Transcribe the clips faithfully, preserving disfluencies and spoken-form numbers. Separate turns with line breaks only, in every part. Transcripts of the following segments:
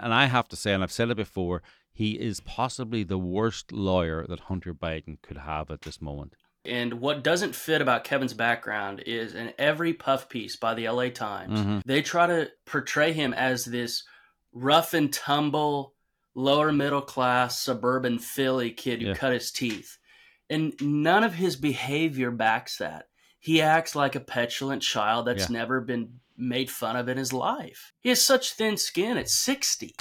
and I have to say, and I've said it before, he is possibly the worst lawyer that Hunter Biden could have at this moment.
And what doesn't fit about Kevin's background is in every puff piece by the L A Times, mm-hmm. they try to portray him as this rough and tumble, lower middle class, suburban Philly kid who yeah. cut his teeth. And none of his behavior backs that. He acts like a petulant child that's yeah. never been made fun of in his life. He has such thin skin at sixty.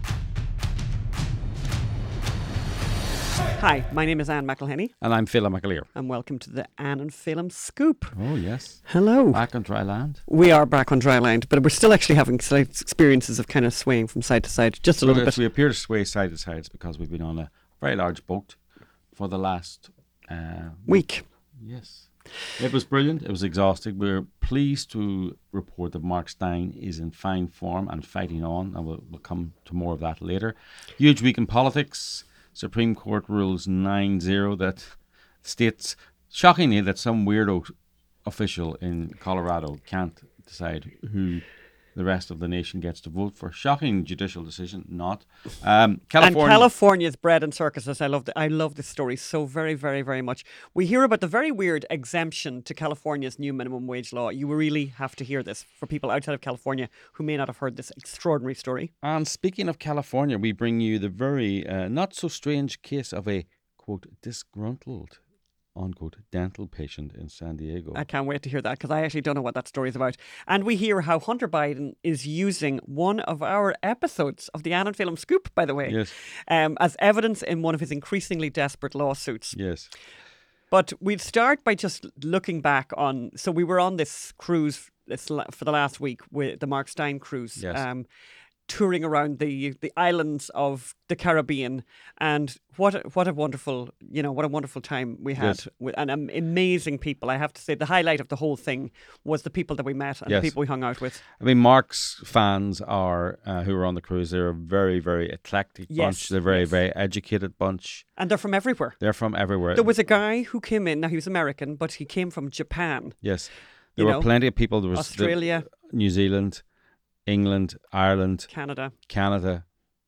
Hi, my name is Anne McElhenney.
And I'm Phelim McAleer.
And welcome to the Anne and Phelim Scoop.
Oh, yes.
Hello.
Back on dry land.
We are back on dry land, but we're still actually having slight experiences of kind of swaying from side to side, just a
well,
little bit.
We appear to sway side to side, it's because we've been on a very large boat for the last... Uh,
week.
Yes. It was brilliant. It was exhausting. We're pleased to report that Mark Steyn is in fine form and fighting on, and we'll, we'll come to more of that later. Huge week in politics. Supreme Court rules nine zero that states, shockingly, that some weirdo official in Colorado can't decide who the rest of the nation gets to vote for. Shocking judicial decision, not. Um, California.
And California's bread and circuses. I love the, I love this story so very, very, very much. We hear about the very weird exemption to California's new minimum wage law. You really have to hear this for people outside of California who may not have heard this extraordinary story.
And speaking of California, we bring you the very uh, not so strange case of a, quote, disgruntled, unquote, dental patient in San Diego.
I can't wait to hear that because I actually don't know what that story is about. And we hear how Hunter Biden is using one of our episodes of the Anne and Phelim Scoop, by the way,
yes.
um, as evidence in one of his increasingly desperate lawsuits.
Yes.
But we'd start by just looking back on, so we were on this cruise this, for the last week with the Mark Steyn cruise.
Yes. Um,
touring around the the islands of the Caribbean, and what a, what a wonderful you know what a wonderful time we had
yes.
with and um, amazing people. I have to say the highlight of the whole thing was the people that we met and
yes.
the people we hung out with.
I mean, Mark's fans are uh, who are on the cruise. They're a very very eclectic
yes.
bunch. They're a very
yes.
very educated bunch,
and they're from everywhere.
They're from everywhere.
There was a guy who came in. Now he was American, but he came from Japan.
Yes, there
you
were
know,
plenty of people. There was
Australia,
the, New Zealand, England, Ireland,
Canada,
Canada.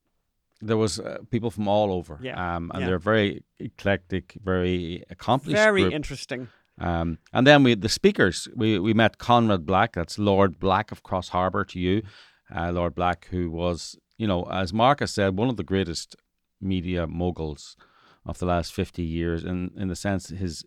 There was uh, people from all over,
yeah.
um, and
yeah.
they're very eclectic, very accomplished,
very
group.
interesting.
Um, and then we the speakers. We we met Conrad Black. That's Lord Black of Cross Harbour to you, uh, Lord Black, who was, you know, as Marcus said, one of the greatest media moguls of the last fifty years. In in the sense his.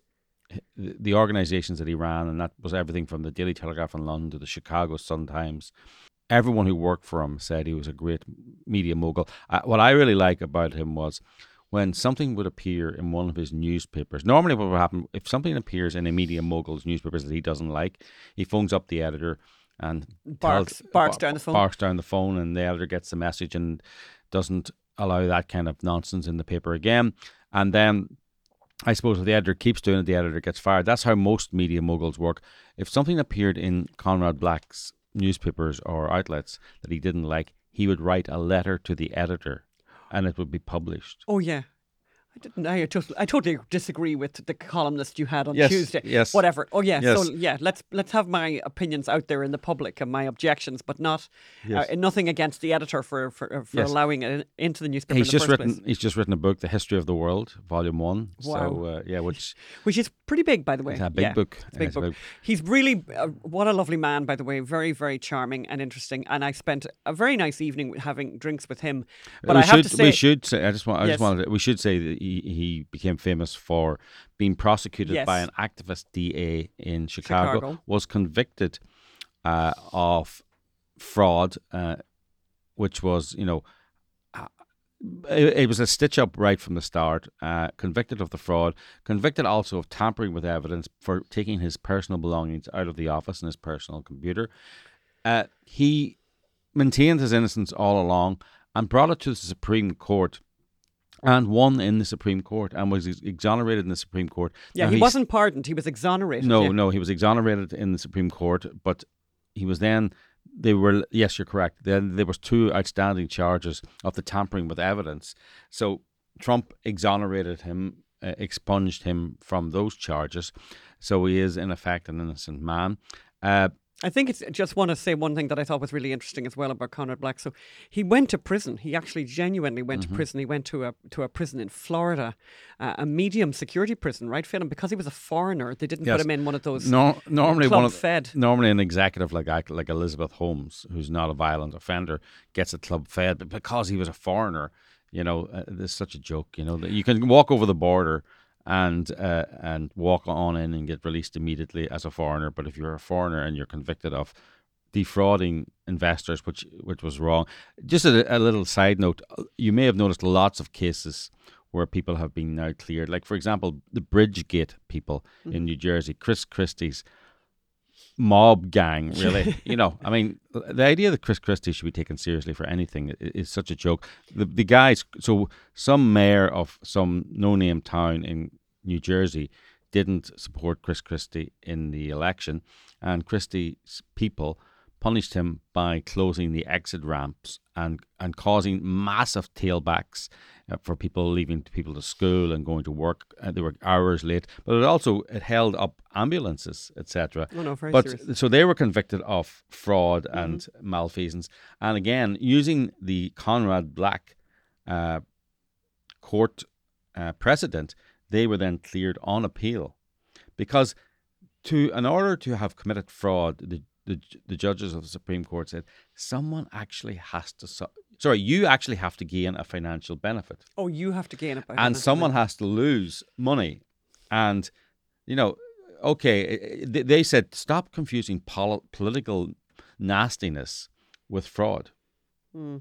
The organisations that he ran, and that was everything from the Daily Telegraph in London to the Chicago Sun-Times. Everyone who worked for him said he was a great media mogul. Uh, what I really like about him was when something would appear in one of his newspapers. Normally what would happen, if something appears in a media mogul's newspapers that he doesn't like, he phones up the editor and
barks,
tells,
barks down the phone.
Barks down the phone, and the editor gets the message and doesn't allow that kind of nonsense in the paper again. And then I suppose if the editor keeps doing it, the editor gets fired. That's how most media moguls work. If something appeared in Conrad Black's newspapers or outlets that he didn't like, he would write a letter to the editor and it would be published.
Oh, yeah. I didn't. I totally, I totally disagree with the columnist you had on
yes,
Tuesday.
Yes.
Whatever. Oh yeah.
Yes.
So yeah, let's let's have my opinions out there in the public and my objections, but not
yes.
uh, nothing against the editor for for, for
yes.
allowing it into the newspaper.
He's
in the
just
first
written.
place.
He's just written a book, The History of the World, Volume One.
Wow.
So uh, yeah, which
which is pretty big, by the way.
It's a big
yeah.
book.
It's a big
it's
book.
A big...
He's really uh, what a lovely man, by the way. Very very charming and interesting. And I spent a very nice evening having drinks with him. But
we
I have
should,
to say,
we should say. I just want. I
yes.
just wanted. To, we should say that he he became famous for being prosecuted
yes.
by an activist D A in Chicago,
Chicago.
was convicted uh, of fraud, uh, which was, you know, uh, it, it was a stitch up right from the start, uh, convicted of the fraud, convicted also of tampering with evidence for taking his personal belongings out of the office and his personal computer. Uh, he maintained his innocence all along and brought it to the Supreme Court and won in the Supreme Court and was ex- exonerated in the Supreme Court.
Yeah,
now,
he wasn't pardoned. He was exonerated.
No,
yeah.
no, he was exonerated in the Supreme Court, but he was then, they were, yes, you're correct, then there was two outstanding charges of the tampering with evidence. So Trump exonerated him, uh, expunged him from those charges. So he is, in effect, an innocent man. Uh,
I think it's just want to say one thing that I thought was really interesting as well about Conrad Black. So he went to prison. He actually genuinely went
Mm-hmm.
to prison. He went to a to a prison in Florida, uh, a medium security prison, right, Phil? And because he was a foreigner, they didn't
Yes.
put him in one of those
No, normally
club
one of
fed.
normally an executive like Ac- like Elizabeth Holmes, who's not a violent offender, gets a club fed, but because he was a foreigner, you know, uh, there's such a joke. You know, that you can walk over the border and uh, and walk on in and get released immediately as a foreigner, but if you're a foreigner and you're convicted of defrauding investors, which which was wrong. Just a, a little side note: you may have noticed lots of cases where people have been now cleared. Like, for example, the Bridgegate people
Mm-hmm.
in New Jersey, Chris Christie's mob gang. Really, you know, I mean, the idea that Chris Christie should be taken seriously for anything is, is such a joke. The the guys, so some mayor of some no-name town in New Jersey didn't support Chris Christie in the election, and Christie's people punished him by closing the exit ramps and, and causing massive tailbacks uh, for people leaving people to school and going to work. Uh, they were hours late, but it also it held up ambulances, et cetera.
Oh no, very
But
serious.
so they were convicted of fraud and malfeasance, and again using the Conrad Black uh, court uh, precedent, they were then cleared on appeal, because to in order to have committed fraud, the the, the judges of the Supreme Court said someone actually has to su- sorry you actually have to gain a financial benefit,
Oh, you have to gain it by
and
financial
someone
benefit.
has to lose money, and you know, okay, they, they said stop confusing pol- political nastiness with fraud.
Hmm.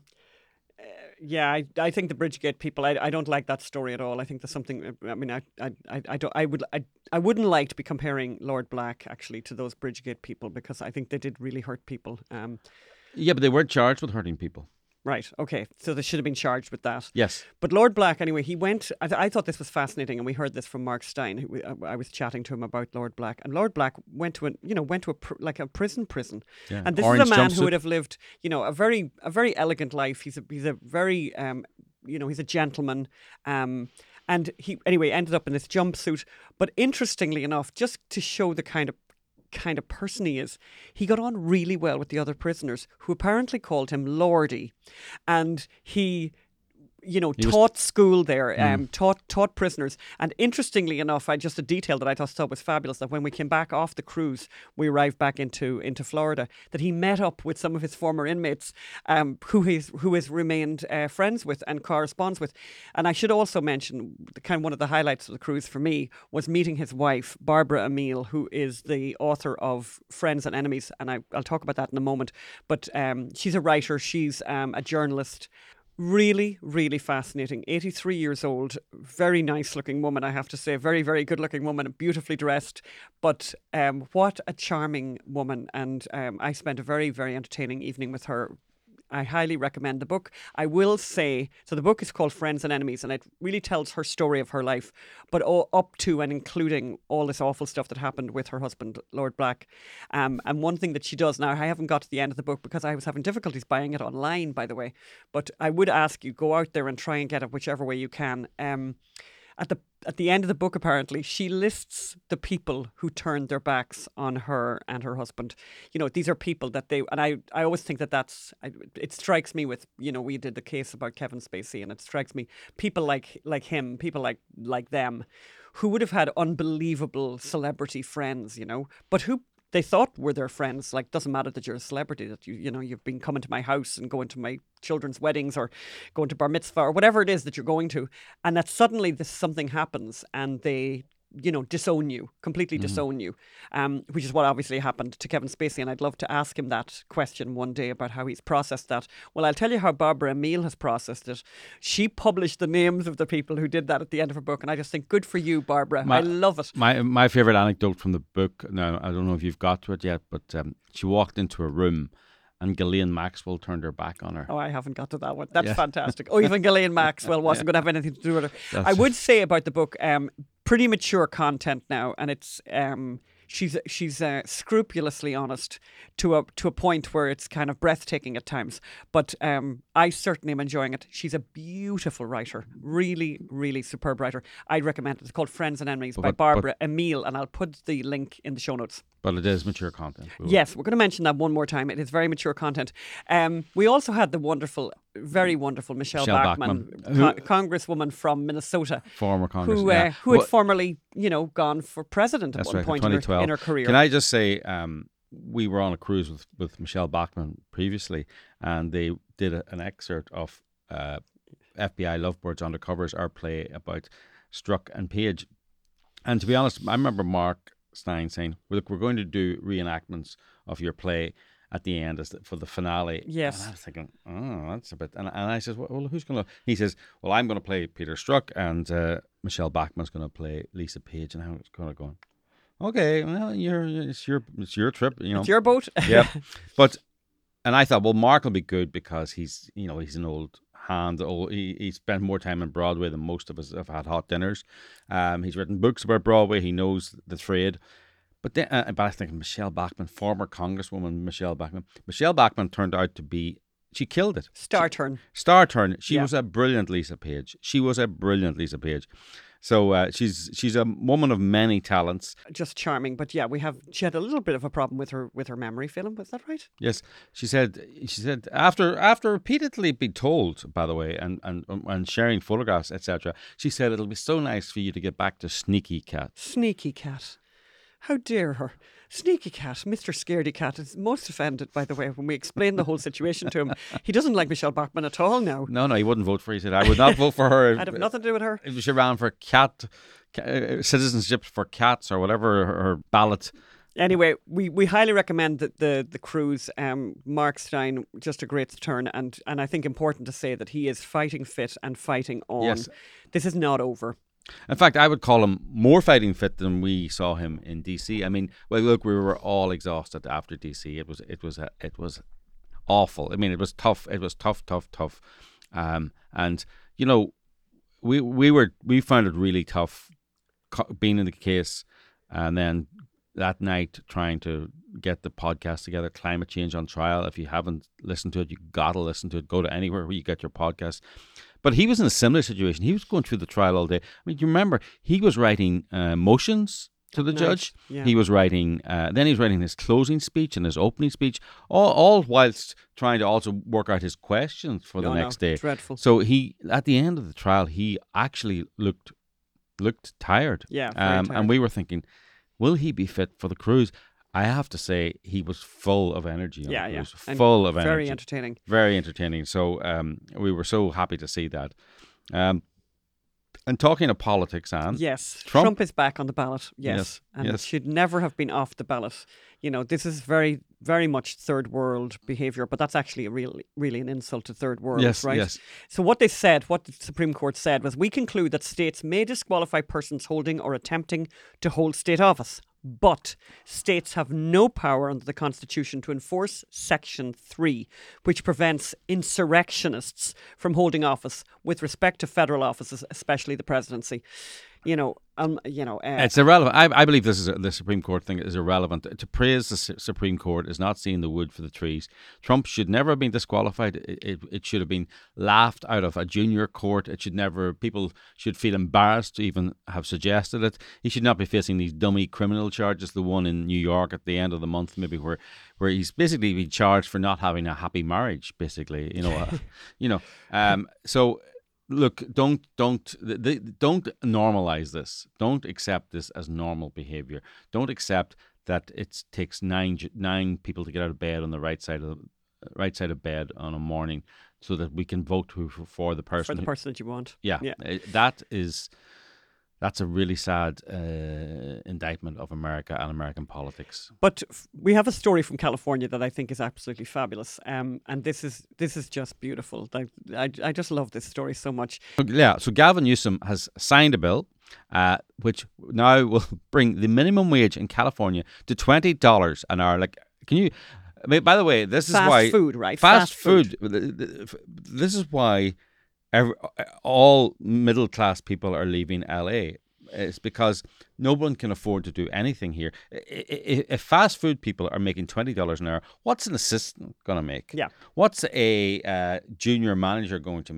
Yeah, I, I think the Bridgegate people. I, I don't like that story at all. I think there's something. I mean, I I, I, I don't. I would I, I wouldn't like to be comparing Lord Black actually to those Bridgegate people, because I think they did really hurt people. Um,
Yeah, but they weren't charged with hurting people.
right. Okay. So they should have been charged with that.
Yes.
But Lord Black, anyway, he went. I, th- I thought this was fascinating, and we heard this from Mark Stein. Who, I, I was chatting to him about Lord Black, and Lord Black went to a, you know, went to a pr- like a prison, prison.
Yeah.
And this
Orange
is a man
jumpsuit.
who would have lived, you know, a very, a very elegant life. He's a, he's a very, um, you know, he's a gentleman. Um, and he anyway ended up in this jumpsuit. But interestingly enough, just to show the kind of kind of person he is, he got on really well with the other prisoners, who apparently called him Lordy, and he, you know,
He was-
taught school there, um, taught taught prisoners. And interestingly enough, I just a detail that I thought thought was fabulous, that when we came back off the cruise, we arrived back into into Florida, that he met up with some of his former inmates, um, who he's who has remained uh, friends with and corresponds with. And I should also mention, the kind of one of the highlights of the cruise for me was meeting his wife, Barbara Emile, who is the author of Friends and Enemies, and I, I'll talk about that in a moment. But um, she's a writer, she's um, a journalist. Really, really fascinating. eighty-three years old, very nice looking woman, I have to say. Very, very good looking woman, beautifully dressed. But um, what a charming woman. And um, I spent a very, very entertaining evening with her. I highly recommend the book. I will say, so the book is called Friends and Enemies, and it really tells her story of her life, but all, up to and including all this awful stuff that happened with her husband, Lord Black. Um, and one thing that she does now, I haven't got to the end of the book because I was having difficulties buying it online, by the way, but I would ask you, go out there and try and get it whichever way you can. Um, at the at the end of the book, apparently, she lists the people who turned their backs on her and her husband. You know, these are people that they, and I, I always think that that's, I, it strikes me with, you know, we did the case about Kevin Spacey, and it strikes me, people like like him, people like like them, who would have had unbelievable celebrity friends, you know, but who they thought were their friends. Like, doesn't matter that you're a celebrity, that you you know you've been coming to my house and going to my children's weddings or going to bar mitzvah or whatever it is that you're going to, and that suddenly this something happens and they, you know, disown you, completely disown you, um, which is what obviously happened to Kevin Spacey. And I'd love to ask him that question one day about how he's processed that. Well, I'll tell you how Barbara Emile has processed it. She published the names of the people who did that at the end of her book, and I just think, good for you, Barbara.
My-
I love it.
My my favorite anecdote from the book. Now I don't know if you've got to it yet, but um, she walked into a room, and Ghislaine Maxwell turned her back on her.
Oh, I haven't got to that one. That's
Yeah.
fantastic. Oh, even Ghislaine Maxwell wasn't going to have anything to do with her.
That's
I would say about the book, um, pretty mature content now, and it's um, she's she's uh, scrupulously honest to a to a point where it's kind of breathtaking at times. But um, I certainly am enjoying it. She's a beautiful writer, really, really superb writer. I'd recommend it. It's called Friends and Enemies by
But- but-
Barbara Emile, and I'll put the link in the show notes.
But it is mature content. We will-
Yes, we're going to mention that one more time. It is very mature content. Um, we also had the wonderful, very wonderful Michelle,
Michelle
Bachmann,
Bachmann,
co- Congresswoman from Minnesota,
Former Congress.
who uh,
yeah.
who had
Well,
formerly, you know, gone for president at
That's
one
right,
point in her,
twenty twelve.
in her career.
Can I just say, um, we were on a cruise with, with Michelle Bachmann previously, and they did a, an excerpt of uh, F B I Lovebirds Undercovers, our play about Strzok and Page. And to be honest, I remember Mark Stein saying, well, look, we're going to do reenactments of your play at the end as the, for the finale.
Yes.
And I was thinking, oh, that's a bit... And, and I said, well, who's going to... He says, well, I'm going to play Peter Strzok, and uh, Michelle Bachmann's going to play Lisa Page. And I was kind of going, okay, well, you're, it's your it's your trip, you know.
It's your boat.
Yeah. But, and I thought, well, Mark will be good because he's, you know, he's an old hand. Old, he, he spent more time on Broadway than most of us have had hot dinners. Um, he's written books about Broadway. He knows the trade. But then, uh, but I think Michelle Bachmann, former Congresswoman Michelle Bachmann, Michelle Bachmann turned out to be, she killed it.
Star
she,
turn.
Star turn. She
Yeah.
was a brilliant Lisa Page. She was a brilliant Lisa Page. So uh, she's she's a woman of many talents.
Just charming. But yeah, we have. She had a little bit of a problem with her with her memory film. Was that right?
Yes, she said. She said after after repeatedly being told, by the way, and and and sharing photographs, et cetera. She said it'll be so nice for you to get back to Sneaky Cat.
Sneaky cat. How dare her. Sneaky cat, Mister Scaredy Cat, is most offended, by the way, when we explain the whole situation to him. He doesn't like Michelle Bachmann at all now.
No, no, he wouldn't vote for her. He said, I would not vote for her.
I'd have nothing to do with her.
If she ran for cat, uh, citizenship for cats or whatever her, her ballot.
Anyway, we, we highly recommend the, the, the cruise. Um, Mark Stein, just a great turn. And, and I think important to say that he is fighting fit and fighting on.
Yes.
This is not over.
In fact, I would call him more fighting fit than we saw him in D C. I mean, well, look, we were all exhausted after D C. It was, it was, a, it was awful. I mean, it was tough. It was tough, tough, tough. Um, and you know, we we were we found it really tough co- being in the case, and then that night trying to get the podcast together, Climate Change on Trial. If you haven't listened to it, you gotta listen to it. Go to anywhere where you get your podcast. But he was in a similar situation. He was going through the trial all day. I mean, you remember, he was writing uh, motions to the
Nice.
judge.
Yeah.
He was writing, uh, then he was writing his closing speech and his opening speech, all, all whilst trying to also work out his questions for the
No, no,
next day.
dreadful.
So he, at the end of the trial, he actually looked looked tired.
Yeah, very
um,
tired.
And we were thinking, will he be fit for the cruise? I have to say, he was full of energy on
Yeah,
the
yeah.
cruise.
And
Full of
very
energy.
entertaining.
Very entertaining. So um, we were so happy to see that. Um, and talking of politics, Anne.
Yes,
Trump-
Trump, is back on the ballot. Yes,
Yes,
and
yes.
should never have been off the ballot. You know, this is very, very much third world behaviour, but that's actually a really, really an insult to third world,
Yes,
right?
yes.
So what they said, what the Supreme Court said, was we conclude that states may disqualify persons holding or attempting to hold state office, but states have no power under the Constitution to enforce Section three, which prevents insurrectionists from holding office with respect to federal offices, especially the presidency. You know, um, you know, uh,
It's irrelevant. I, I believe this is a, the Supreme Court thing is irrelevant. To praise the Su- Supreme Court is not seeing the wood for the trees. Trump should never have been disqualified. It, it, it should have been laughed out of a junior court. It should never. People should feel embarrassed to even have suggested it. He should not be facing these dummy criminal charges. The one in New York at the end of the month, maybe where where he's basically being charged for not having a happy marriage. Basically, you know, uh, you know. Um, so. Look, don't don't th- th- don't normalize this. Don't accept this as normal behavior. Don't accept that it takes nine j- nine people to get out of bed on the right side of the right side of bed on a morning, so that we can vote who, for the person.
for the
who-
person that you want.
yeah,
Yeah.
uh, that is that's a really sad uh, indictment of America and American politics.
But f- we have a story from California that I think is absolutely fabulous, um, and this is this is just beautiful. Like, I I just love this story so much.
Yeah, so Gavin Newsom has signed a bill uh, which now will bring the minimum wage in California to twenty dollars an hour. Like, can you... I mean, by the way, this is
Fast
why...
food, right?
Fast,
Fast
food. th- th- This is why every, all middle-class people are leaving L A. It's because no one can afford to do anything here. I- i- If fast food people are making twenty dollars an hour, what's an assistant going to make?
Yeah.
What's a uh, junior manager going to make?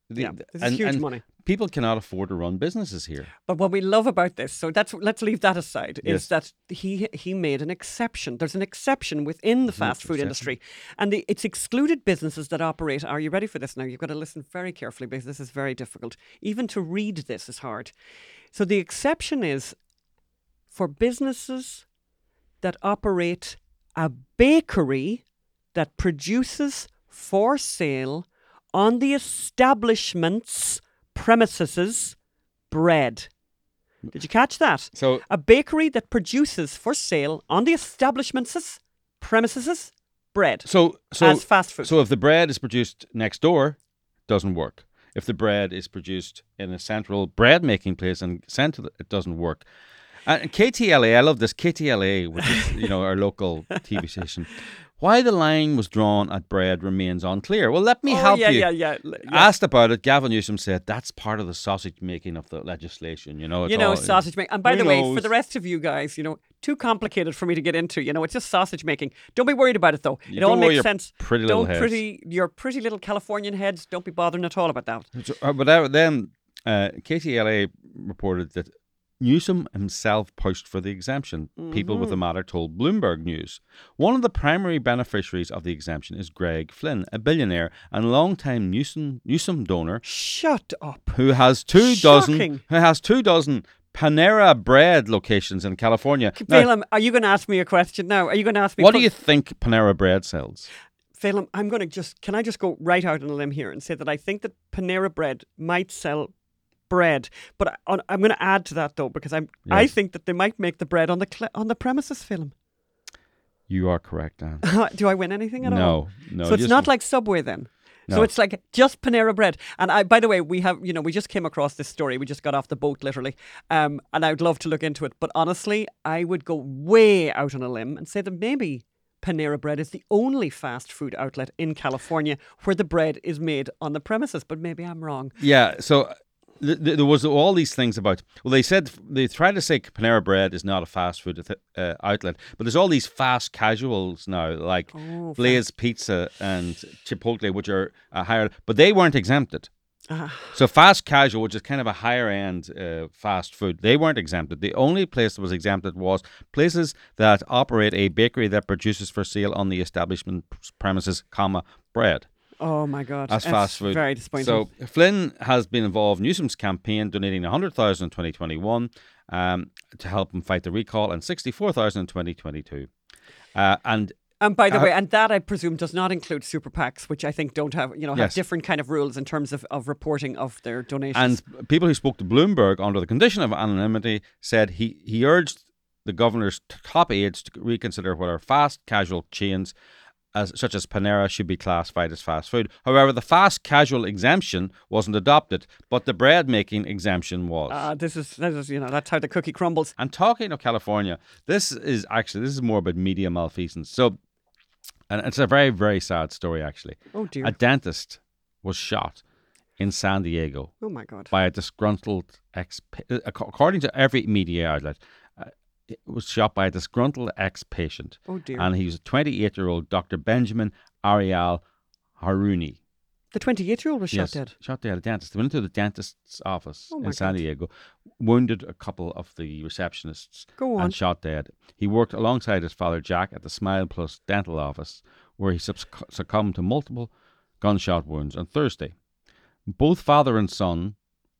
The,
yeah, this
and,
is huge
and
money.
people cannot afford to run businesses here.
But what we love about this, so that's let's leave that aside,
Yes.
is that he he made an exception. There's an exception within the fast food
exception.
industry, and the, it's excluded businesses that operate. Are you ready for this now? You've got to listen very carefully because this is very difficult. Even to read this is hard. So the exception is for businesses that operate a bakery that produces for sale on the establishment's premises bread. Did you catch that?
So
A bakery that produces for sale on the establishment's premises bread
so so
as fast food.
So if the bread is produced next door, doesn't work. If the bread is produced in a central bread making place and sent to the, it doesn't work. And K T L A, I love this K T L A, which is you know our local T V station. Why the line was drawn at bread remains unclear. Well, let me
oh,
help
yeah,
you.
yeah, yeah, yeah.
Asked about it, Gavin Newsom said that's part of the sausage making of the legislation. You know, it's
You know,
all,
sausage making. And by
Who
the way,
knows?
for the rest of you guys, you know, too complicated for me to get into. You know, it's just sausage making. Don't be worried about it, though.
You
it
don't
all
worry
makes
your
sense.
pretty little
don't
heads.
pretty your pretty little Californian heads. Don't be bothering at all about that.
So, uh, but that- then uh, K T L A reported that Newsom himself pushed for the exemption. People with the matter told Bloomberg News. One of the primary beneficiaries of the exemption is Greg Flynn, a billionaire and longtime Newsom, Newsom donor
Shut up.
who has two
Shocking.
dozen who has two dozen Panera Bread locations in California. Now,
Phelan, are you going to ask me a question now? Are you going to ask me?
what do
put-
you think Panera Bread sells?
Phelan, I'm going to just. Can I just go right out on a limb here and say that I think that Panera Bread might sell bread, but I, on- I'm going to add to that though because I'm. I
Yes.
think that they might make the bread on the cl- on the premises, Phelan.
You are correct, Anne.
Do I win anything at all?
No, no.
So it's
just-
not like Subway then. So
No.
it's like just Panera Bread. And I, by the way, we have, you know, we just came across this story. We just got off the boat, literally. Um, and I'd love to look into it. But honestly, I would go way out on a limb and say that maybe Panera Bread is the only fast food outlet in California where the bread is made on the premises. But maybe I'm wrong.
Yeah, so th- th- there was all these things about. Well, they said they tried to say Panera Bread is not a fast food th- uh, outlet, but there's all these fast casuals now, like
Oh,
Blaze Pizza and Chipotle, which are uh, higher, but they weren't exempted.
Ah.
So fast casual, which is kind of a higher end uh, fast food, they weren't exempted. The only place that was exempted was places that operate a bakery that produces for sale on the establishment premises, comma bread.
Oh my God.
As
That's
fast food.
Very disappointing.
So Flynn has been involved in Newsom's campaign, donating one hundred thousand dollars in twenty twenty-one um, to help him fight the recall, and sixty-four thousand dollars in twenty twenty-two. Uh, and
And by the
Uh,
way, and that I presume does not include super PACs, which I think don't have, you know, have
Yes.
different kind of rules in terms of, of reporting of their donations.
and people who spoke to Bloomberg under the condition of anonymity said he, he urged the governor's t- top aides to reconsider whether fast casual chains as such as Panera should be classified as fast food. However, the fast casual exemption wasn't adopted, but the bread making exemption was.
Uh, this is, this is, you know, that's how the cookie crumbles.
And talking of California, this is actually, this is more about media malfeasance. So, and it's a very, very sad story, actually.
Oh dear.
A dentist was shot in San Diego
Oh my God.
by a disgruntled ex, according to every media outlet, uh, it was shot by a disgruntled ex-patient.
Oh dear.
And he was a twenty-eight-year-old Doctor Benjamin Ariel Haruni.
The twenty-eight-year-old was shot
Yes,
dead.
shot dead. A dentist. They went into the dentist's office
Oh my
in San
God.
Diego, wounded a couple of the receptionists,
Go on.
and shot dead. He worked alongside his father Jack at the Smile Plus dental office, where he subsc- succumbed to multiple gunshot wounds on Thursday. Both father and son,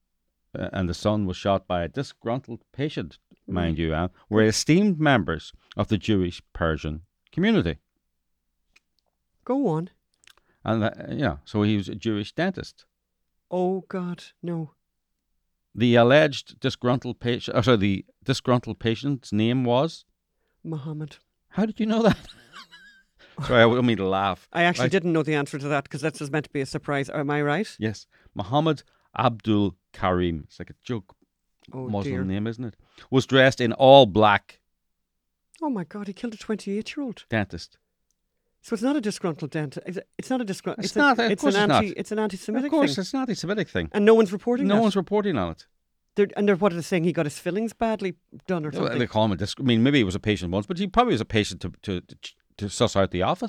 uh, and the son was shot by a disgruntled patient, mind you, Anne, were esteemed members of the Jewish Persian community.
Go on.
And, uh, yeah, so he was a Jewish dentist.
Oh God, no.
The alleged disgruntled patient, or sorry, the disgruntled patient's name was?
Muhammad.
How did you know that? Sorry, I don't mean to laugh.
I actually
Right.
didn't know the answer to that because this was meant to be a surprise. Am I right?
Yes, Muhammad Abdul Karim. It's like a joke
Oh
Muslim
dear.
name, isn't it? Was dressed in all black
Oh my God, he killed a twenty-eight-year-old.
dentist.
So it's not a disgruntled dentist. It's, it's not a disgruntled.
It's not, of
It's
course
an
it's
anti.
not.
It's an anti-Semitic
Of course,
thing.
it's an anti-Semitic thing.
And no one's reporting
No
that.
one's reporting on it.
They're, and they're, what are they saying? He got his fillings badly done or
Well,
something.
they call him a dis- I mean, maybe he was a patient once, but he probably was a patient to, to, to, to suss out the office.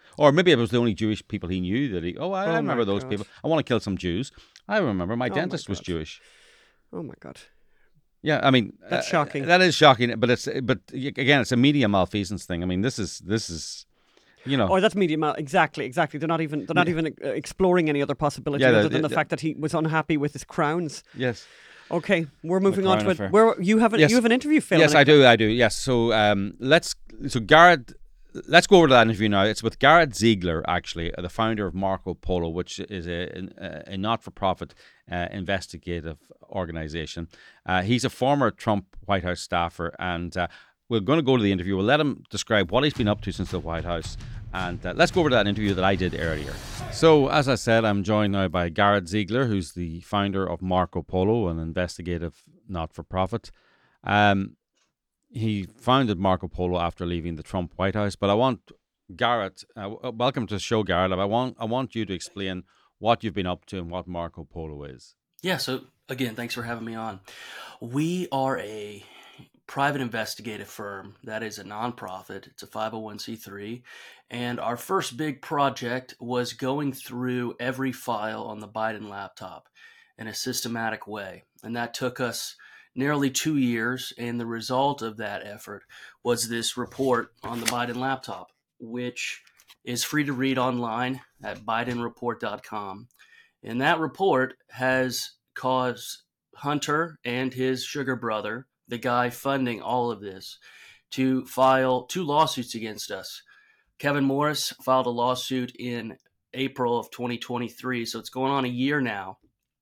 Or maybe it was the only Jewish people he knew that he, oh, I, I
Oh, my
remember those
God.
people. I want to kill some Jews. I remember my
my
dentist was
God.
Jewish.
Oh my God.
Yeah, I mean,
That's
uh,
shocking.
That is shocking, but it's but again, it's a media malfeasance thing. I mean, this is this is, you know,
Oh, that's media mal. Exactly, exactly. They're not even they're not even uh, exploring any other possibility
Yeah,
other
the-
than the
the-
fact that he was unhappy with his crowns.
yes,
Okay, we're moving on
crown
to it.
affair.
Where you have an,
Yes.
you have an interview, Phil.
yes,
and
I do, I do. Yes, so um, let's so Garrett. Let's go over to that interview now. It's with Garrett Ziegler, actually, the founder of Marco Polo, which is a, a, a not-for-profit uh, investigative organization. Uh, he's a former Trump White House staffer, and uh, we're going to go to the interview. We'll let him describe what he's been up to since the White House. And uh, let's go over to that interview that I did earlier. So, as I said, I'm joined now by Garrett Ziegler, who's the founder of Marco Polo, an investigative not-for-profit. Um, He founded Marco Polo after leaving the Trump White House. But I want Garrett, uh, welcome to the show, Garrett. I want I want you to explain what you've been up to and what Marco Polo is.
Yeah, so again, thanks for having me on. We are a private investigative firm that is a nonprofit. It's a five oh one c three. And our first big project was going through every file on the Biden laptop in a systematic way. And that took us nearly two years. And the result of that effort was this report on the Biden laptop, which is free to read online at biden report dot com. And that report has caused Hunter and his sugar brother, the guy funding all of this, to file two lawsuits against us. Kevin Morris filed a lawsuit in April of twenty twenty-three, so it's going on a year now,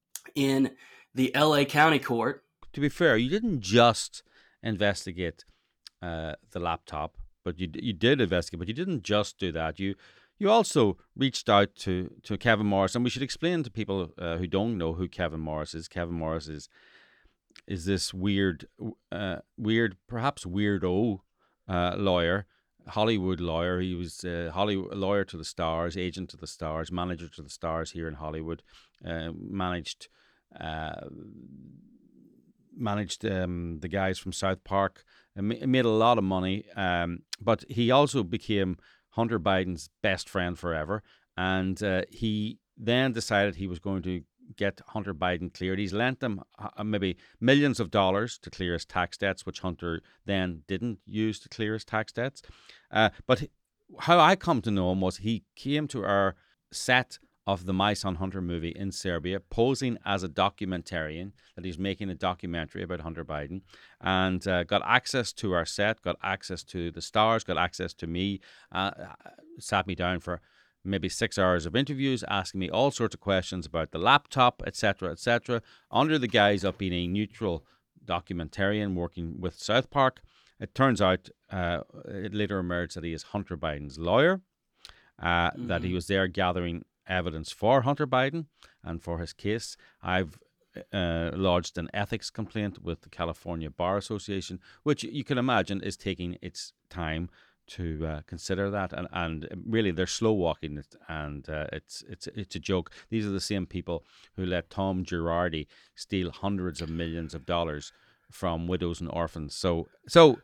in the L A County Court.
To be fair, you didn't just investigate uh, the laptop, but you you did investigate. But you didn't just do that. You you also reached out to, to Kevin Morris, and we should explain to people uh, who don't know who Kevin Morris is. Kevin Morris is is this weird, uh, weird, perhaps weirdo uh, lawyer, Hollywood lawyer. He was a Hollywood lawyer to the stars, agent to the stars, manager to the stars here in Hollywood. Uh, managed. Uh, managed um, the guys from South Park, and ma- made a lot of money. Um, but he also became Hunter Biden's best friend forever. And uh, he then decided he was going to get Hunter Biden cleared. He's lent him uh, maybe millions of dollars to clear his tax debts, which Hunter then didn't use to clear his tax debts. Uh, but how I come to know him was he came to our set of the My Son Hunter movie in Serbia, posing as a documentarian, that he's making a documentary about Hunter Biden, and uh, got access to our set, got access to the stars, got access to me, uh, sat me down for maybe six hours of interviews, asking me all sorts of questions about the laptop, et cetera, et cetera, under the guise of being a neutral documentarian working with South Park. It turns out, uh, it later emerged that he is Hunter Biden's lawyer, uh, mm-hmm. that he was there gathering evidence for Hunter Biden and for his case. I've uh, lodged an ethics complaint with the California Bar Association, which you can imagine is taking its time to uh, consider that, and, and really they're slow walking it, and uh, it's it's it's a joke. These are the same people who let Tom Girardi steal hundreds of millions of dollars from widows and orphans. So so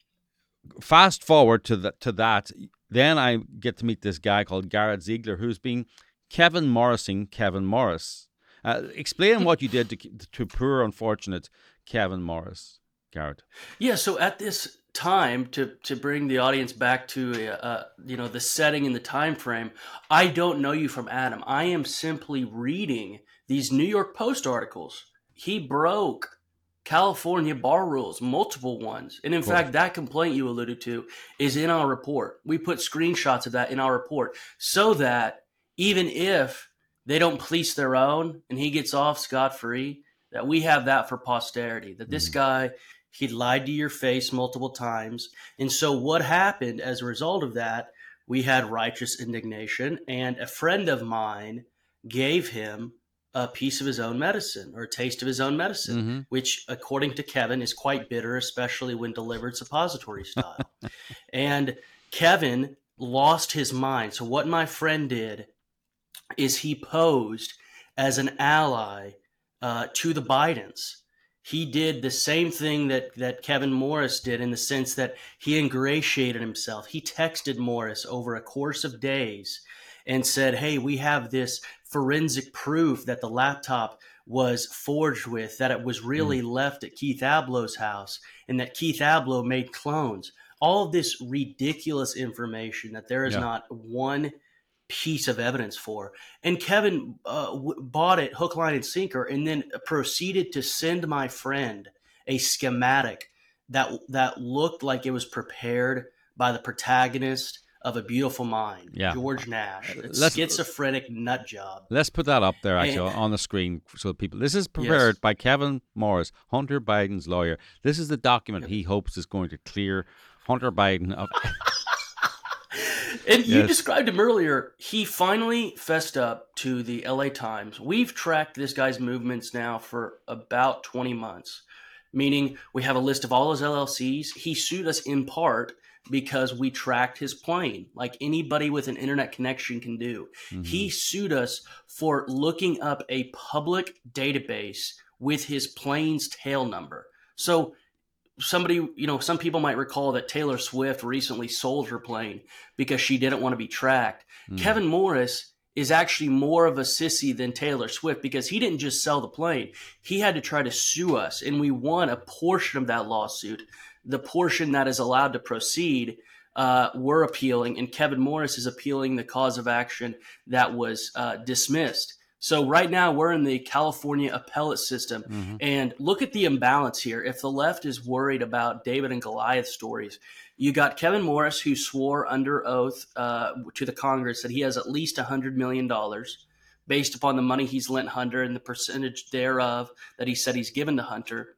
fast forward to that to that, then I get to meet this guy called Garrett Ziegler, who's been Kevin Morrising Kevin Morris. Uh, explain what you did to to poor unfortunate Kevin Morris, Garrett.
Yeah, so at this time, to to bring the audience back to a, uh, you know, the setting and the time frame, I don't know you from Adam. I am simply reading these New York Post articles. He broke California bar rules, multiple ones. And in fact, that complaint you alluded to is in our report. We put screenshots of that in our report so that even if they don't police their own and he gets off scot-free, that we have that for posterity, that this mm. guy, he lied to your face multiple times. And so what happened as a result of that, we had righteous indignation, and a friend of mine gave him a piece of his own medicine, or a taste of his own medicine, mm-hmm. which, according to Kevin, is quite bitter, especially when delivered suppository style. And Kevin lost his mind. So what my friend did is he posed as an ally uh, to the Bidens. he did the same thing that, that Kevin Morris did, in the sense that he ingratiated himself. He texted Morris over a course of days and said, hey, we have this forensic proof that the laptop was forged with, that it was really mm. left at Keith Ablow's house, and that Keith Ablow made clones. All of this ridiculous information that there is yeah. not one piece of evidence for. And Kevin uh, w- bought it hook, line, and sinker, and then proceeded to send my friend a schematic that that looked like it was prepared by the protagonist of A Beautiful Mind, yeah. George Nash. It's let's, schizophrenic nut job.
Let's put that up there, actually, and, on the screen so people. This is prepared yes. by Kevin Morris, Hunter Biden's lawyer. This is the document he hopes is going to clear Hunter Biden of.
And you yes. described him earlier. He finally fessed up to the L A Times. We've tracked this guy's movements now for about twenty months, meaning we have a list of all his L L Cs. He sued us in part because we tracked his plane, like anybody with an internet connection can do. Mm-hmm. He sued us for looking up a public database with his plane's tail number. So somebody, you know, some people might recall that Taylor Swift recently sold her plane because she didn't want to be tracked. Mm. Kevin Morris is actually more of a sissy than Taylor Swift, because he didn't just sell the plane. He had to try to sue us, and we won a portion of that lawsuit. The portion that is allowed to proceed, uh, we're appealing, and Kevin Morris is appealing the cause of action that was uh, dismissed. So right now we're in the California appellate system, mm-hmm. and look at the imbalance here. If the left is worried about David and Goliath stories, you got Kevin Morris, who swore under oath uh, to the Congress that he has at least one hundred million dollars based upon the money he's lent Hunter and the percentage thereof that he said he's given to Hunter.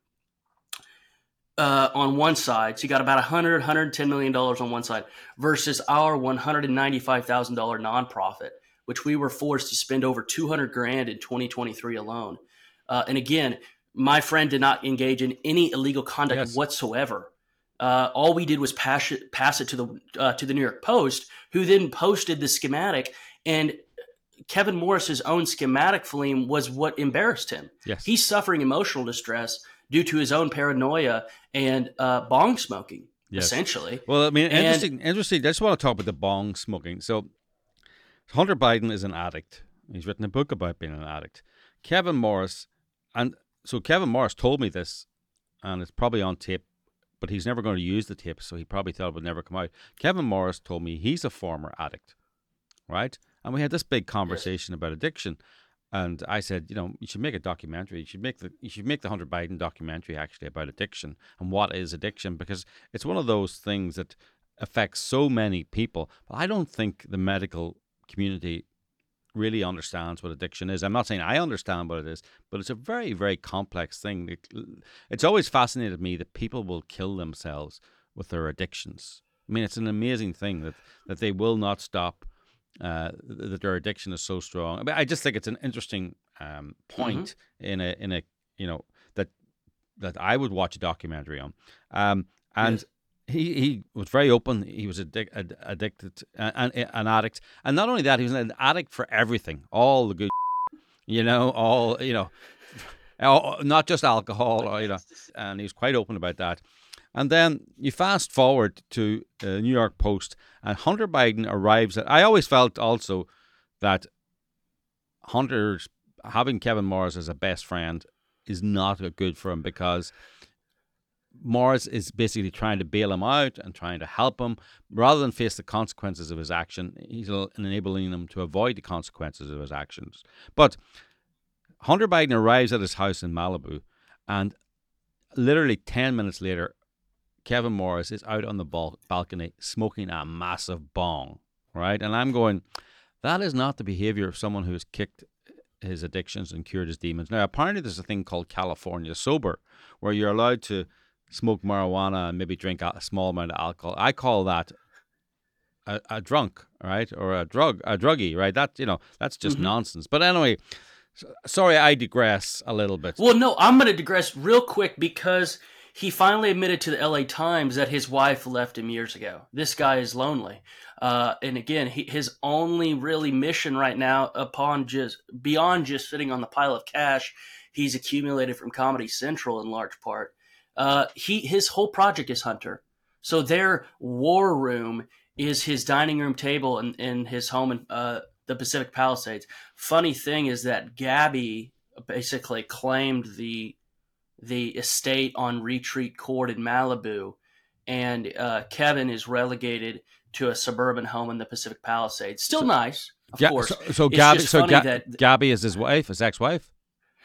Uh, on one side, so you got about one hundred, one hundred ten million dollars on one side versus our one hundred ninety-five thousand dollars nonprofit, which we were forced to spend over two hundred grand in twenty twenty-three alone. Uh, and again, my friend did not engage in any illegal conduct yes. whatsoever. Uh, all we did was pass it, pass it to the uh, to the New York Post, who then posted the schematic. And Kevin Morris's own schematic, Philem, was what embarrassed him.
Yes.
He's suffering emotional distress due to his own paranoia and uh, bong smoking, yes. essentially.
Well, I mean, and, interesting, interesting. I just want to talk about the bong smoking. So Hunter Biden is an addict. He's written a book about being an addict. Kevin Morris, and so Kevin Morris told me this, and it's probably on tape, but he's never going to use the tape, so he probably thought it would never come out. Kevin Morris told me he's a former addict, right? And we had this big conversation yes. about addiction. And I said, you know, you should make a documentary. You should make the you should make the Hunter Biden documentary actually about addiction and what is addiction, because it's one of those things that affects so many people. But I don't think the medical community really understands what addiction is. I'm not saying I understand what it is, but it's a very, very complex thing. It, it's always fascinated me that people will kill themselves with their addictions. I mean, it's an amazing thing that, that they will not stop. Uh, that their addiction is so strong. I mean, I just think it's an interesting um, point mm-hmm. in a in a you know that that I would watch a documentary on. Um, and yes. he he was very open. He was addic- ad- addicted, an, an addict, and not only that, he was an addict for everything, all the good, you know, all you know, all, not just alcohol, or, you know, and he was quite open about that. And then you fast forward to the uh, New York Post, and Hunter Biden arrives at. I always felt also that Hunter's having Kevin Morris as a best friend is not good for him, because Morris is basically trying to bail him out and trying to help him rather than face the consequences of his action. He's enabling him to avoid the consequences of his actions. But Hunter Biden arrives at his house in Malibu, and literally ten minutes later, Kevin Morris is out on the bal- balcony smoking a massive bong, right? And I'm going, that is not the behavior of someone who has kicked his addictions and cured his demons. Now, apparently there's a thing called California Sober, where you're allowed to smoke marijuana and maybe drink a small amount of alcohol. I call that a, a drunk, right? Or a drug, a druggie, right? That, you know, that's just mm-hmm. nonsense. But anyway, so, sorry, I digress a little bit.
Well, no, I'm going to digress real quick, because he finally admitted to the L A Times that his wife left him years ago. This guy is lonely. Uh, and again, he, his only really mission right now, upon just beyond just sitting on the pile of cash he's accumulated from Comedy Central in large part, uh, he his whole project is Hunter. So their war room is his dining room table in, in his home in uh, the Pacific Palisades. Funny thing is that Gabby basically claimed the the estate on Retreat Court in Malibu, and uh, Kevin is relegated to a suburban home in the Pacific Palisades. Still so, nice, of
yeah,
course.
So, so Gabby, so Ga-
that,
Gabby is his wife, his ex-wife?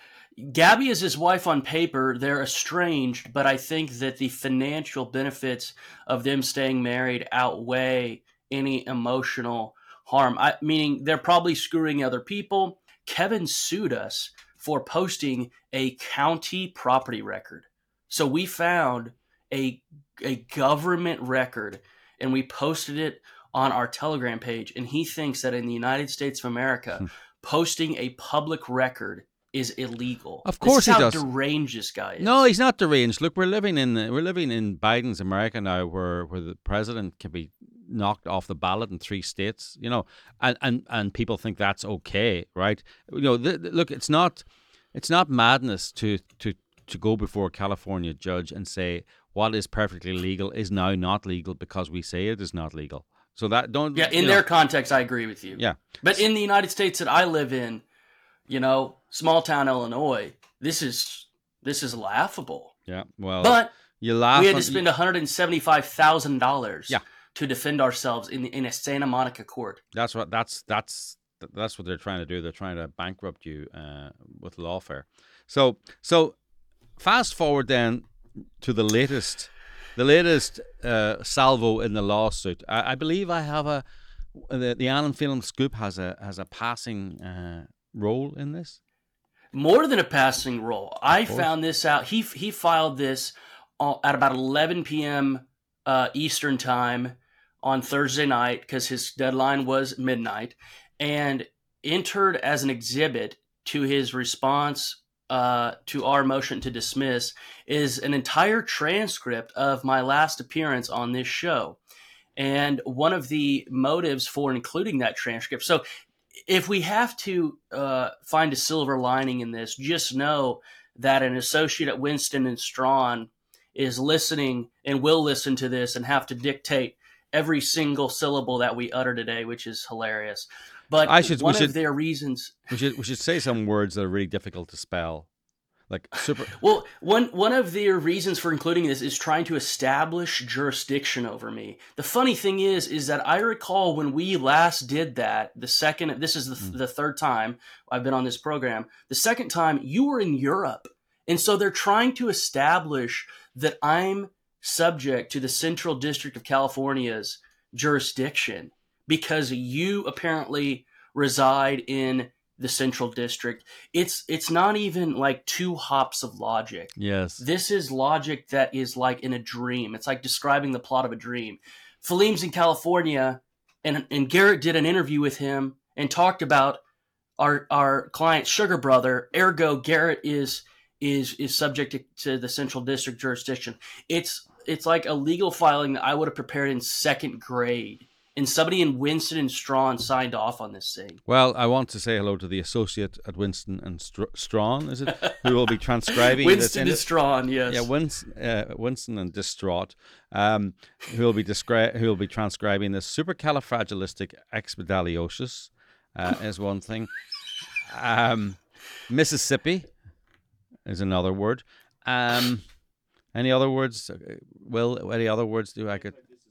Gabby is his wife on paper. They're estranged, but I think that the financial benefits of them staying married outweigh any emotional harm. I, meaning they're probably screwing other people. Kevin sued us for posting a county property record. So we found a a government record and we posted it on our Telegram page. And he thinks that in the United States of America, hmm. posting a public record is illegal.
Of course
this is
he
how
does.
deranged this guy is.
No, he's not deranged. Look, we're living in we're living in Biden's America now, where where the president can be knocked off the ballot in three states. You know, and and, and people think that's okay, right? You know, th- th- look, it's not it's not madness to to to go before a California judge and say what is perfectly legal is now not legal because we say it is not legal. So that don't
yeah. In their know. context, I agree with you.
Yeah,
but in the United States that I live in, you know, small town Illinois, this is this is laughable.
Yeah, well,
but
you laugh.
We had to spend one hundred seventy-five thousand dollars.
Yeah.
to defend ourselves in in a Santa Monica court.
That's what that's that's that's what they're trying to do. They're trying to bankrupt you uh, with lawfare. So so fast forward then to the latest the latest uh, salvo in the lawsuit. I, I believe I have a the the Alan Phelan Scoop has a has a passing uh, role in this.
More than a passing role. I found this out. He he filed this at about eleven p.m. Uh, Eastern time on Thursday night because his deadline was midnight, and entered as an exhibit to his response uh, to our motion to dismiss is an entire transcript of my last appearance on this show. And one of the motives for including that transcript. So if we have to uh, find a silver lining in this, just know that an associate at Winston and Strawn is listening and will listen to this and have to dictate every single syllable that we utter today, which is hilarious. But
I should,
one
we
of
should,
their reasons...
We should, we should say some words that are really difficult to spell. Like super.
Well, one one of their reasons for including this is trying to establish jurisdiction over me. The funny thing is, is that I recall when we last did that, the second, this is the, mm. the third time I've been on this program, the second time you were in Europe. And so they're trying to establish that I'm subject to the Central District of California's jurisdiction because you apparently reside in the Central District. It's it's not even like two hops of logic.
Yes.
This is logic that is like in a dream. It's like describing the plot of a dream. Phillime's in California, and, and Garrett did an interview with him and talked about our our client Sugar Brother. Ergo, Garrett is is is subject to, to the Central District jurisdiction. It's it's like a legal filing that I would have prepared in second grade. And somebody in Winston and Strawn signed off on this thing.
Well, I want to say hello to the associate at Winston and Str- Strawn, is it? Who will be transcribing
Winston
this
and Strawn, yes.
Yeah, Winston, uh, Winston and Distraught, um, who will be descri- who will be transcribing this. Supercalifragilisticexpialidocious uh, is one thing. Um, Mississippi is another word. Um, any other words? Will any other words do I could?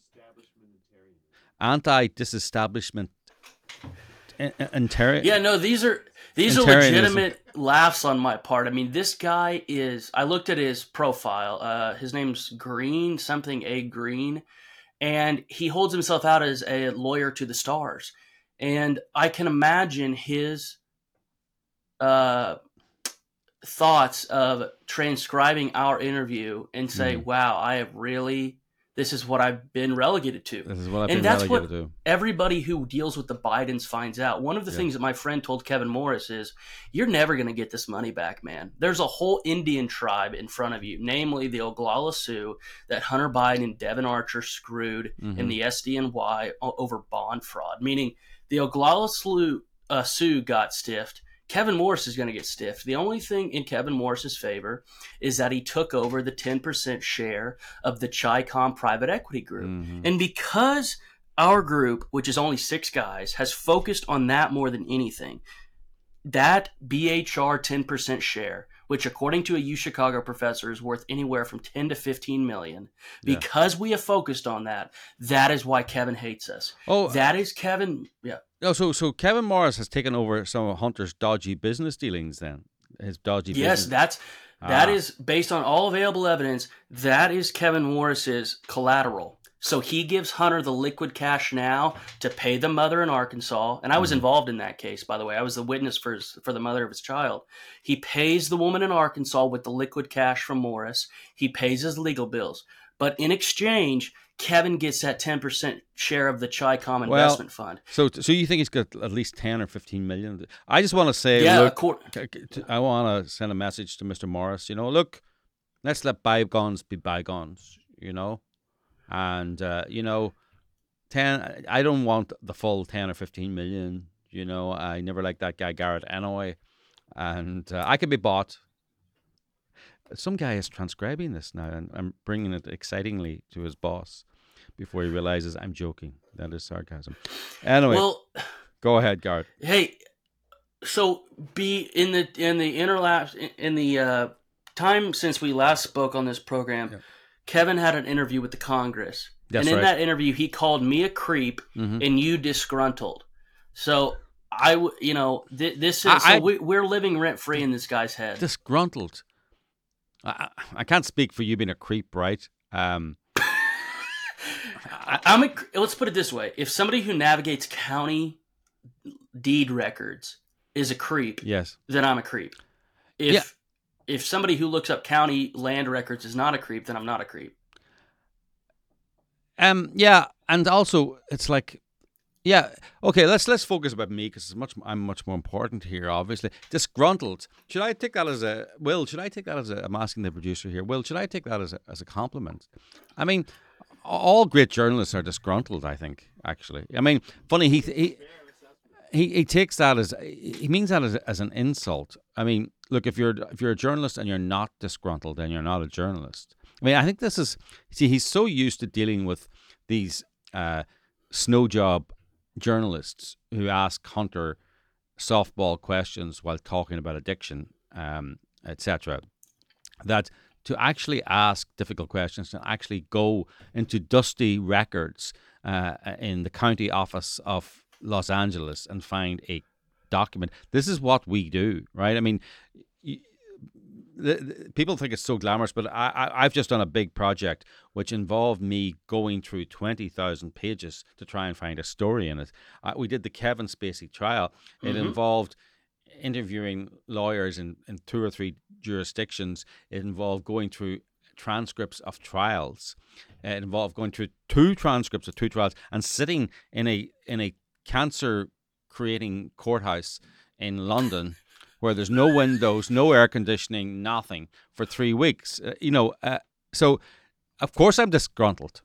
Anti-disestablishment inter-
Yeah, no, these are these are legitimate laughs on my part. I mean, this guy is, I looked at his profile. Uh, his name's Green, something A. Green, and he holds himself out as a lawyer to the stars. And I can imagine his uh, thoughts of transcribing our interview and say, mm. wow, I have really This is what I've been relegated to.
This is what I've
and
been
that's
relegated
what
to.
everybody who deals with the Bidens finds out. One of the
Yeah.
things that my friend told Kevin Morris is, you're never going to get this money back, man. There's a whole Indian tribe in front of you, namely the Oglala Sioux, that Hunter Biden and Devin Archer screwed
Mm-hmm.
in the S D N Y over bond fraud, meaning the Oglala Sioux, uh, Sioux got stiffed. Kevin Morris is going to get stiffed. The only thing in Kevin Morris's favor is that he took over the ten percent share of the Chi-Com private equity group.
Mm-hmm.
And because our group, which is only six guys, has focused on that more than anything, that B H R ten percent share, which according to a U Chicago professor is worth anywhere from ten to fifteen million,
Yeah.
because we have focused on that, that is why Kevin hates us.
Oh,
That is Kevin, yeah.
Oh, so so Kevin Morris has taken over some of Hunter's dodgy business dealings. Then his dodgy.
Yes,
business.
that's that
Ah.
is based on all available evidence. That is Kevin Morris's collateral. So he gives Hunter the liquid cash now to pay the mother in Arkansas, and I was
Mhm.
involved in that case, by the way. I was the witness for his, for the mother of his child. He pays the woman in Arkansas with the liquid cash from Morris. He pays his legal bills, but in exchange, Kevin gets that ten percent share of the Chi-Com
Well,
investment fund.
So so you think he's got at least ten or fifteen million? I just want to say,
Yeah,
look,
accord-
c- c- I want to send a message to Mister Morris. You know, look, let's let bygones be bygones. You know, and uh, you know, ten. I don't want the full ten or fifteen million. You know, I never liked that guy Garrett anyway, and uh, I could be bought. Some guy is transcribing this now and I'm bringing it excitingly to his boss before he realizes I'm joking. That is sarcasm. Anyway,
well,
go ahead, Garrett.
hey, so be in the in the interlapse in the uh, time since we last spoke on this program,
Yeah.
Kevin had an interview with the Congress,
That's
and in
right.
that interview he called me a creep
Mhm.
and you disgruntled. So I, w- you know, th- this is
I-
so
I-
we, we're living rent free in this guy's head.
Disgruntled. I, I I can't speak for you being a creep, right? Um,
I, I'm a, let's put it this way: if somebody who navigates county deed records is a creep,
yes.
then I'm a creep. If
Yeah.
if somebody who looks up county land records is not a creep, then I'm not a creep.
Um. Yeah, and also it's like, yeah. Okay, let's let's focus about me because much I'm much more important here. Obviously, disgruntled. Should I take that as a Will? Should I take that as a? I'm asking the producer here. Will, should I take that as a, as a compliment? I mean, all great journalists are disgruntled. I think actually. I mean, funny he he. He, he takes that as he means that as, as an insult. I mean, look, if you're if you're a journalist and you're not disgruntled, then you're not a journalist. I mean, I think this is see he's so used to dealing with these uh, snow job journalists who ask Hunter softball questions while talking about addiction, um, et cetera. That to actually ask difficult questions and actually go into dusty records uh, in the county office of Los Angeles and find a document. This is what we do, right? I mean, y- the, the, people think it's so glamorous, but I, I, I've just done a big project which involved me going through twenty thousand pages to try and find a story in it. Uh, we did the Kevin Spacey trial. It
Mhm.
involved interviewing lawyers in, in two or three jurisdictions. It involved going through transcripts of trials. It involved going through two transcripts of two trials and sitting in a in a cancer creating courthouse in London where there's no windows, no air conditioning, nothing for three weeks. Uh, you know, uh, so of course I'm disgruntled.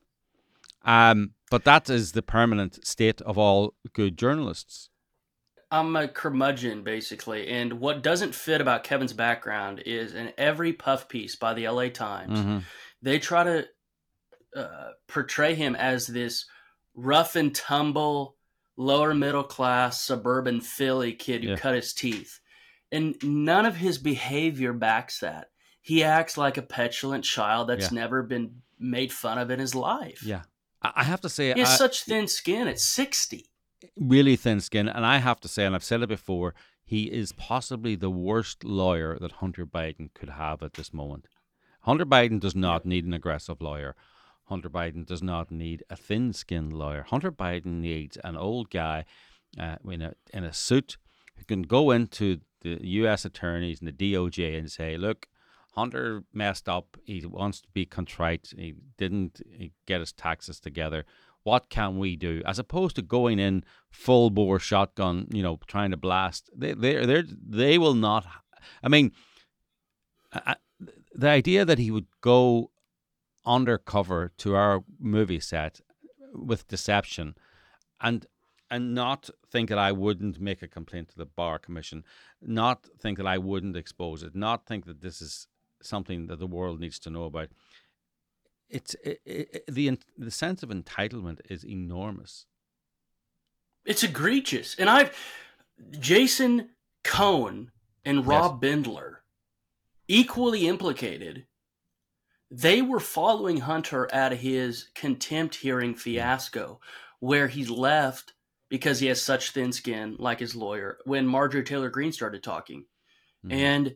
Um, but that is the permanent state of all good journalists.
I'm a curmudgeon, basically. And what doesn't fit about Kevin's background is in every puff piece by the L A Times,
Mm-hmm.
they try to uh, portray him as this rough and tumble, lower middle class, suburban Philly kid who
Yeah.
cut his teeth. And none of his behavior backs that. He acts like a petulant child that's
Yeah.
never been made fun of in his life.
Yeah. I I have to say,
He has
I-
such thin skin at sixty.
really thin skin. And I have to say, and I've said it before, he is possibly the worst lawyer that Hunter Biden could have at this moment. Hunter Biden does not need an aggressive lawyer. Hunter Biden does not need a thin-skinned lawyer. Hunter Biden needs an old guy uh, in a in a suit who can go into the U S attorneys and the D O J and say, look, Hunter messed up. He wants to be contrite. He didn't get his taxes together. What can we do? As opposed to going in full bore shotgun, you know, trying to blast. They they they they will not. I mean, I, the idea that he would go undercover to our movie set with deception, and and not think that I wouldn't make a complaint to the Bar Commission, not think that I wouldn't expose it, not think that this is something that the world needs to know about. It's it, it, the the sense of entitlement is enormous.
It's egregious, and I've Jason Cohn and Rob yes. Bindler, equally implicated. They were following Hunter at his contempt hearing fiasco, where he left because he has such thin skin, like his lawyer, when Marjorie Taylor Greene started talking. Mm-hmm. And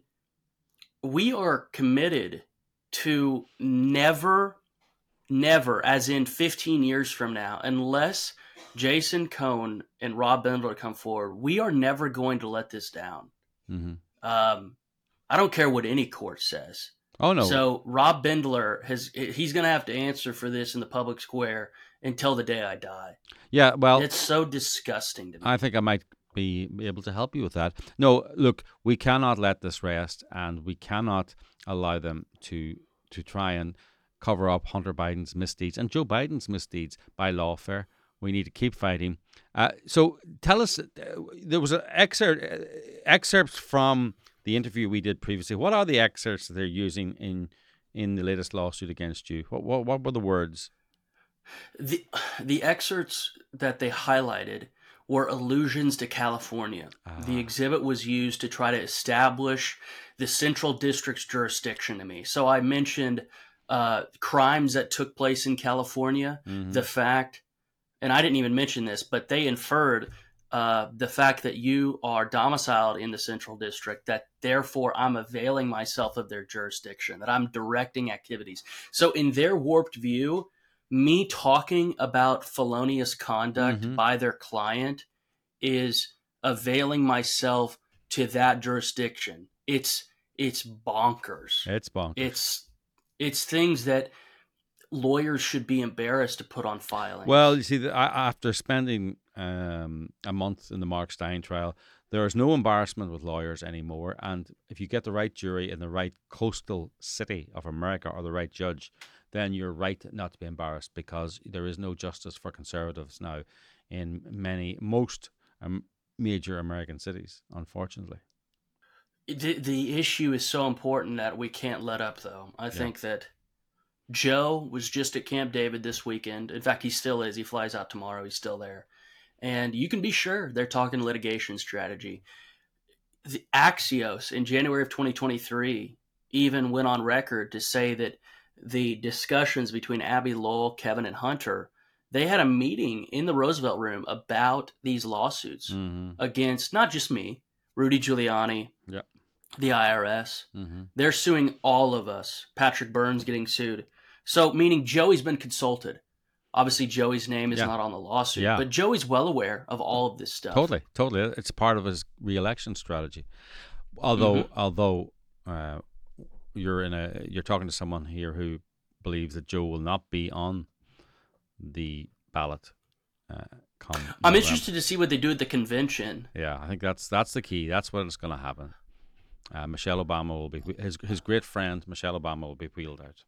we are committed to never, never, as in fifteen years from now, unless Jason Cohn and Rob Bindler come forward, we are never going to let this down. Mm-hmm. Um, I don't care what any court says.
Oh, no.
So Rob Bindler, has he's going to have to answer for this in the public square until the day I die.
Yeah, well,
it's so disgusting to me.
I think I might be able to help you with that. No, look, we cannot let this rest, and we cannot allow them to to try and cover up Hunter Biden's misdeeds and Joe Biden's misdeeds by lawfare. We need to keep fighting. Uh, so tell us, uh, there was an excerpt, uh, excerpts from the interview we did previously. What are the excerpts that they're using in in the latest lawsuit against you? What what, what were the words?
The the excerpts that they highlighted were allusions to California. Ah. The exhibit was used to try to establish the Central District's jurisdiction to me. So I mentioned uh, crimes that took place in California, mm-hmm. the fact, and I didn't even mention this, but they inferred uh, the fact that you are domiciled in the Central District, that therefore I'm availing myself of their jurisdiction, that I'm directing activities. So in their warped view, me talking about felonious conduct mm-hmm. by their client is availing myself to that jurisdiction. It's it's bonkers.
It's bonkers.
It's it's things that lawyers should be embarrassed to put on filing.
Well, you see, after spending um, a month in the Mark Steyn trial, there is no embarrassment with lawyers anymore. And if you get the right jury in the right coastal city of America or the right judge, then you're right not to be embarrassed, because there is no justice for conservatives now in many, most um, major American cities, unfortunately.
The, the issue is so important that we can't let up, though. I yeah. think that Joe was just at Camp David this weekend. In fact, he still is. He flies out tomorrow. He's still there. And you can be sure they're talking litigation strategy. The Axios in January of twenty twenty-three even went on record to say that the discussions between Abby Lowell, Kevin, and Hunter, they had a meeting in the Roosevelt Room about these lawsuits mm-hmm. against not just me, Rudy Giuliani,
yeah.
the I R S.
Mm-hmm.
They're suing all of us. Patrick Burns getting sued. So, meaning Joey's been consulted. Obviously, Joey's name is yeah. not on the lawsuit, yeah. but Joey's well aware of all of this stuff.
Totally, totally. It's part of his re-election strategy. Although, mm-hmm. although uh, you're in a, you're talking to someone here who believes that Joe will not be on the ballot. Uh, come
I'm November. Interested to see what they do at the convention.
Yeah, I think that's that's the key. That's what is going to happen. Uh, Michelle Obama will be his his great friend Michelle Obama will be wheeled out.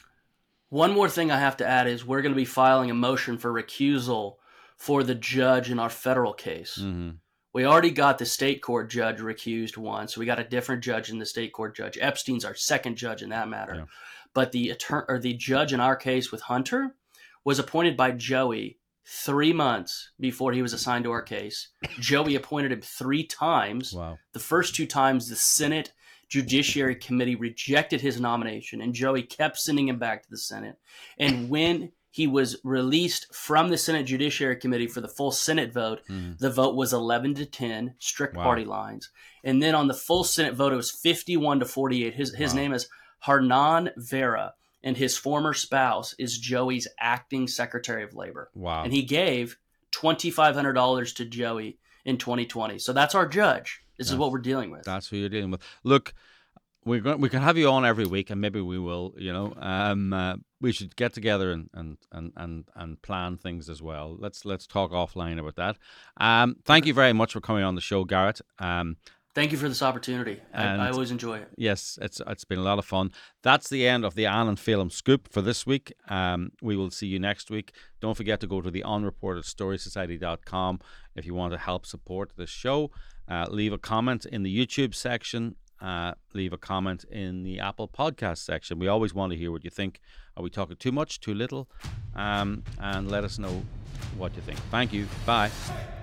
One more thing I have to add is we're going to be filing a motion for recusal for the judge in our federal case.
Mm-hmm.
We already got the state court judge recused once. We got a different judge in the state court judge. Epstein's our second judge in that matter.
Yeah.
But the attorney or the judge in our case with Hunter was appointed by Joey three months before he was assigned to our case. Joey appointed him three times.
Wow.
The first two times the Senate Judiciary Committee rejected his nomination, and Joey kept sending him back to the Senate. And when he was released from the Senate Judiciary Committee for the full Senate vote,
mm.
the vote was eleven to ten, strict
wow.
party lines. And then on the full Senate vote, it was fifty-one to forty-eight. His his
wow.
name is Hernan Vera, and his former spouse is Joey's acting Secretary of Labor.
Wow.
And he gave twenty-five hundred dollars to Joey in twenty twenty. So that's our judge. This
that's,
is what we're dealing with.
That's who you're dealing with. Look, we're going. We can have you on every week, and maybe we will. You know, um, uh, we should get together and, and, and, and, and plan things as well. Let's let's talk offline about that. Um, thank you very much for coming on the show, Garrett. Um,
Thank you for this opportunity. I, I always enjoy it.
Yes, it's it's been a lot of fun. That's the end of the Anne and Phelim Scoop for this week. Um, we will see you next week. Don't forget to go to the unreported story society dot com if you want to help support this show. Uh, leave a comment in the YouTube section. Uh, leave a comment in the Apple Podcast section. We always want to hear what you think. Are we talking too much, too little? Um, and let us know what you think. Thank you. Bye.